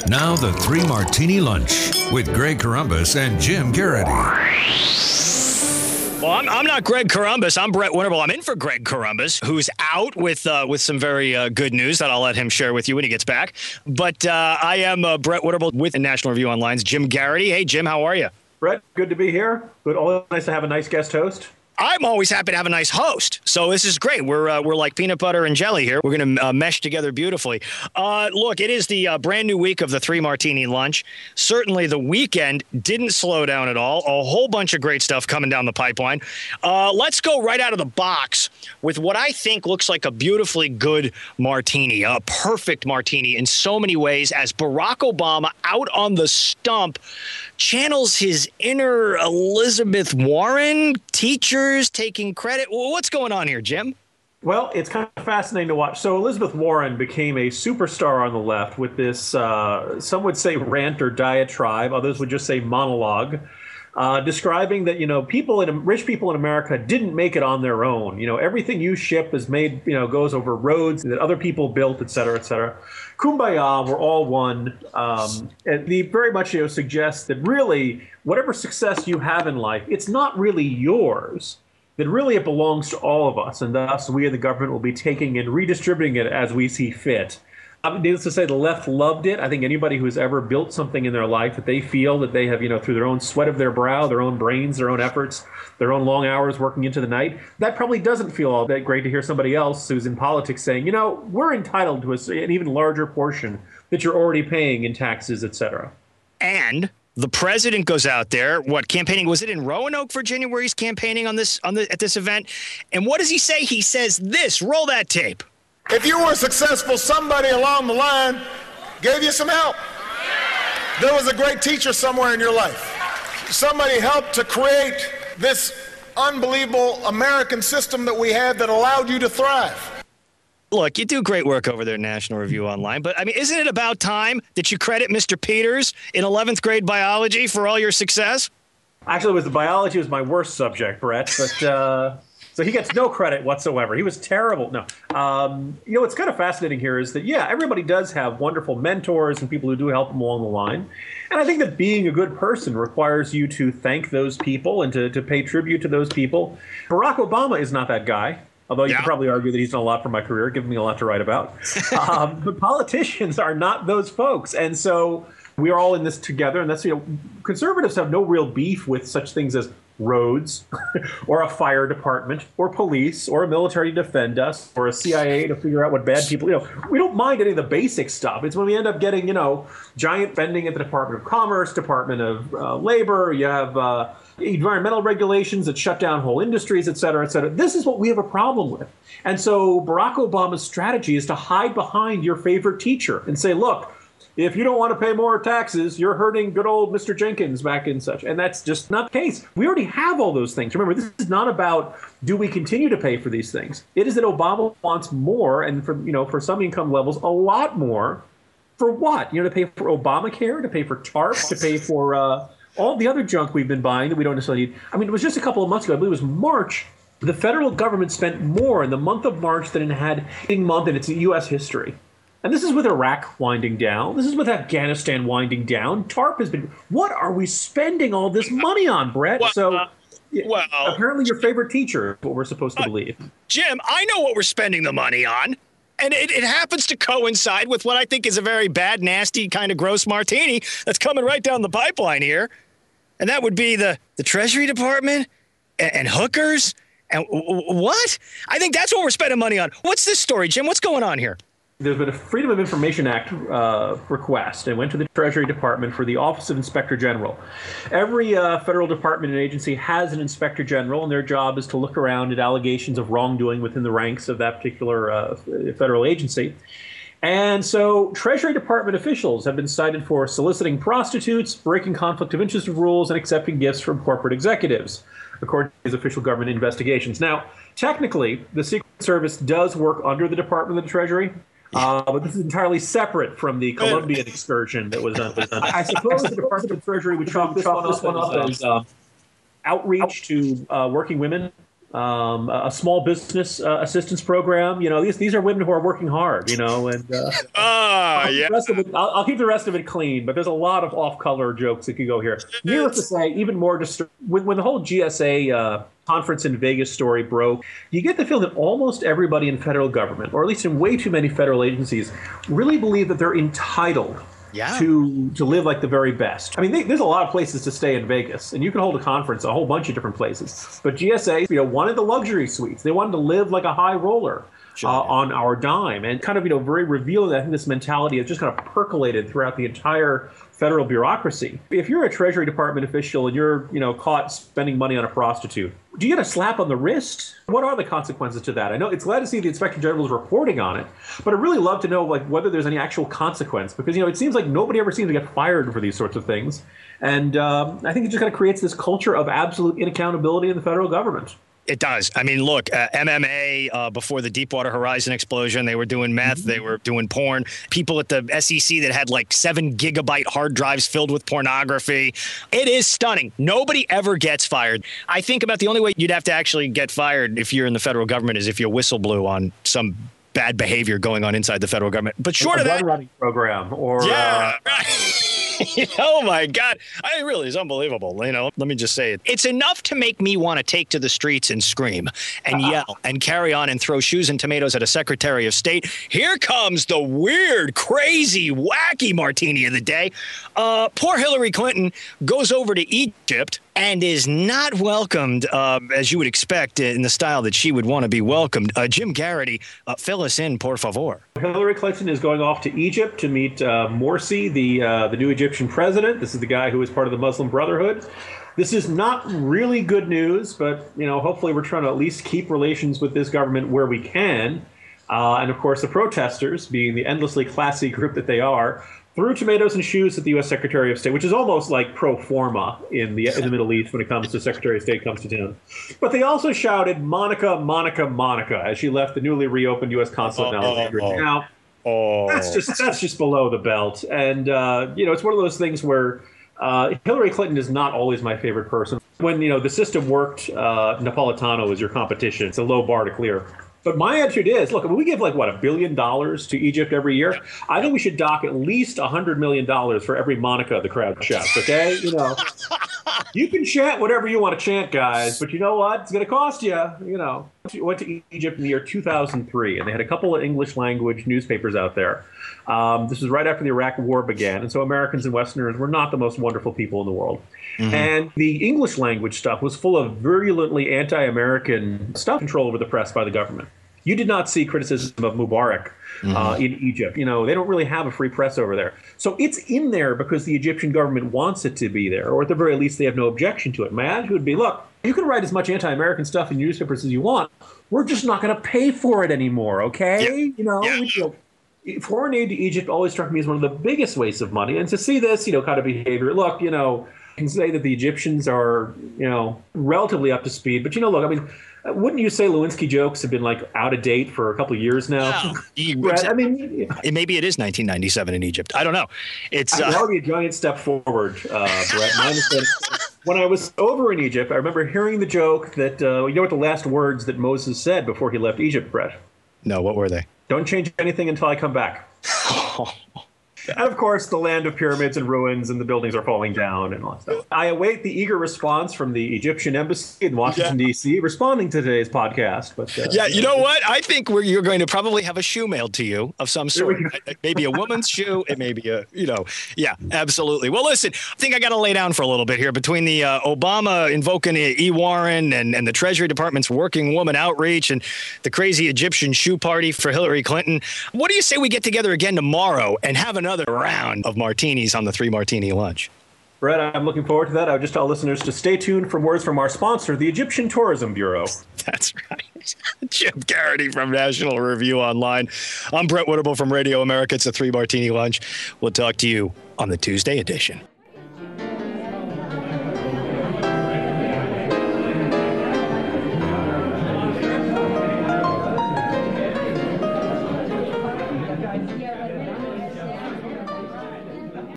Now the Three Martini Lunch with Greg Corombos and Jim Garrity. Well, I'm not Greg Corombos. I'm Brett Winterble. I'm in for Greg Corombos, who's out with some very good news that I'll let him share with you when he gets back. But I am Brett Winterble with National Review Online's Jim Garrity. Hey, Jim, how are you? Brett, good to be here. Good, always nice to have a nice guest host. I'm always happy to have a nice host, so this is great. We're like peanut butter and jelly here. We're going to mesh together beautifully. Look, it is the brand new week of the Three Martini Lunch. Certainly the weekend didn't slow down at all. A whole bunch of great stuff coming down the pipeline. Let's go right out of the box with what I think looks like a beautifully good martini, a perfect martini in so many ways, as Barack Obama out on the stump channels his inner Elizabeth Warren, teachers taking credit. What's going on here, Jim? Well, it's kind of fascinating to watch. So Elizabeth Warren became a superstar on the left with this, some would say rant or diatribe, others would just say monologue, describing that, rich people in America didn't make it on their own. Everything you ship is made, goes over roads that other people built, et cetera, et cetera. Kumbaya, we're all one. And he very much suggests that really whatever success you have in life, it's not really yours, that really it belongs to all of us. And thus we, the government, will be taking and redistributing it as we see fit. Needless to say, the left loved it. I think anybody who's ever built something in their life that they feel that they have, through their own sweat of their brow, their own brains, their own efforts, their own long hours working into the night, that probably doesn't feel all that great to hear somebody else who's in politics saying, we're entitled to an even larger portion that you're already paying in taxes, et cetera. And the president goes out there, campaigning? Was it in Roanoke, Virginia, where he's campaigning at this event? And what does he say? He says this. Roll that tape. If you were successful, somebody along the line gave you some help. There was a great teacher somewhere in your life. Somebody helped to create this unbelievable American system that we have that allowed you to thrive. Look, you do great work over there at National Review Online, but isn't it about time that you credit Mr. Peters in 11th grade biology for all your success? Actually, biology was my worst subject, Brett, but so he gets no credit whatsoever. He was terrible. No. What's kind of fascinating here is that, everybody does have wonderful mentors and people who do help them along the line. And I think that being a good person requires you to thank those people and to pay tribute to those people. Barack Obama is not that guy, although you could probably argue that he's done a lot for my career, giving me a lot to write about. But politicians are not those folks. And so we are all in this together. And that's, conservatives have no real beef with such things as roads or a fire department or police or a military to defend us or a CIA to figure out what bad people, we don't mind any of the basic stuff. It's when we end up getting, giant spending at the Department of Commerce, Department of Labor, you have environmental regulations that shut down whole industries, et cetera, et cetera. This is what we have a problem with. And so Barack Obama's strategy is to hide behind your favorite teacher and say, look, if you don't want to pay more taxes, you're hurting good old Mr. Jenkins back in such. And that's just not the case. We already have all those things. Remember, this is not about do we continue to pay for these things. It is that Obama wants more, and for some income levels, a lot more. For what? To pay for Obamacare, to pay for TARP, to pay for all the other junk we've been buying that we don't necessarily need. It was just a couple of months ago, I believe it was March, the federal government spent more in the month of March than it had any month in its U.S. history. And this is with Iraq winding down. This is with Afghanistan winding down. TARP has been. What are we spending all this money on, Brett? Apparently your favorite teacher is what we're supposed to believe. Jim, I know what we're spending the money on. And it happens to coincide with what I think is a very bad, nasty, kind of gross martini that's coming right down the pipeline here. And that would be the Treasury Department and hookers. And what? I think that's what we're spending money on. What's this story, Jim? What's going on here? There's been a Freedom of Information Act request. It went to the Treasury Department for the Office of Inspector General. Every federal department and agency has an Inspector General, and their job is to look around at allegations of wrongdoing within the ranks of that particular federal agency. And so Treasury Department officials have been cited for soliciting prostitutes, breaking conflict of interest rules, and accepting gifts from corporate executives, according to his official government investigations. Now, technically, the Secret Service does work under the Department of the Treasury. But this is entirely separate from the Colombian excursion that was done. I suppose the Department of Treasury would chalk this one up as outreach to working women, a small business assistance program. These are women who are working hard. And Yeah. I'll keep the rest of it clean, but there's a lot of off-color jokes that could go here. Needless to say, even more when the whole GSA conference in Vegas story broke, you get the feeling that almost everybody in federal government, or at least in way too many federal agencies, really believe that they're entitled to live like the very best. I mean, there's a lot of places to stay in Vegas, and you can hold a conference a whole bunch of different places. But GSA, wanted the luxury suites. They wanted to live like a high roller. On our dime, and kind of very revealing that I think this mentality has just kind of percolated throughout the entire federal bureaucracy. If you're a Treasury Department official and you're caught spending money on a prostitute, do you get a slap on the wrist? What are the consequences to that? I know it's glad to see the Inspector General is reporting on it, but I'd really love to know whether there's any actual consequence, because it seems like nobody ever seems to get fired for these sorts of things, and I think it just kind of creates this culture of absolute inaccountability in the federal government. It does. I mean, look, MMA, before the Deepwater Horizon explosion, they were doing meth, they were doing porn. People at the SEC that had like 7 gigabyte hard drives filled with pornography. It is stunning. Nobody ever gets fired. I think about the only way you'd have to actually get fired if you're in the federal government is if you whistle blew on some bad behavior going on inside the federal government. But short of that, running program or oh my God, it really is unbelievable. Let me just say it. It's enough to make me want to take to the streets and scream and yell and carry on and throw shoes and tomatoes at a Secretary of State. Here comes the weird, crazy, wacky martini of the day. Poor Hillary Clinton goes over to Egypt and is not welcomed, as you would expect, in the style that she would want to be welcomed. Jim Garrity, fill us in, por favor. Hillary Clinton is going off to Egypt to meet Morsi, the new Egyptian president. This is the guy who is part of the Muslim Brotherhood. This is not really good news, but hopefully we're trying to at least keep relations with this government where we can. And of course, the protesters, being the endlessly classy group that they are, threw tomatoes and shoes at the U.S. Secretary of State, which is almost like pro forma in the Middle East when it comes to Secretary of State comes to town. But they also shouted, "Monica, Monica, Monica," as she left the newly reopened U.S. consulate in Alexandria. Now, that's just below the belt. And, it's one of those things where Hillary Clinton is not always my favorite person. When, the system worked, Napolitano is your competition. It's a low bar to clear. But my attitude is, look, we give $1 billion to Egypt every year. I think we should dock at least $100 million for every Monica the crowd shouts, okay? You can chant whatever you want to chant, guys, but you know what? It's going to cost you, I went to Egypt in the year 2003, and they had a couple of English language newspapers out there. This was right after the Iraq War began, and so Americans and Westerners were not the most wonderful people in the world. Mm-hmm. And the English language stuff was full of virulently anti-American stuff, control over the press by the government. You did not see criticism of Mubarak in Egypt. They don't really have a free press over there. So it's in there because the Egyptian government wants it to be there, or at the very least, they have no objection to it. My attitude would be, look, you can write as much anti-American stuff in newspapers as you want. We're just not going to pay for it anymore, okay? Foreign aid to Egypt always struck me as one of the biggest wastes of money. And to see this, kind of behavior, look, you can say that the Egyptians are, relatively up to speed. But, look, wouldn't you say Lewinsky jokes have been out of date for a couple of years now? Brett, maybe it is 1997 in Egypt. I don't know. That would be a giant step forward, Brett. My understanding. When I was over in Egypt, I remember hearing the joke that what the last words that Moses said before he left Egypt, Brett? No, what were they? Don't change anything until I come back. And of course, the land of pyramids and ruins and the buildings are falling down and all that stuff. I await the eager response from the Egyptian embassy in Washington, D.C., responding to today's podcast. But you know what? I think you're going to probably have a shoe mailed to you of some sort. Maybe a woman's shoe. It may be yeah, absolutely. Well, listen, I think I got to lay down for a little bit here between the Obama invoking E. Warren and the Treasury Department's working woman outreach and the crazy Egyptian shoe party for Hillary Clinton. What do you say we get together again tomorrow and have another round of martinis on the 3 Martini Lunch? Brett, I'm looking forward to that. I would just tell listeners to stay tuned for words from our sponsor, the Egyptian Tourism Bureau. That's right. Jim Garrity from National Review Online. I'm Brett Winterble from Radio America. It's the 3 Martini Lunch. We'll talk to you on the Tuesday edition.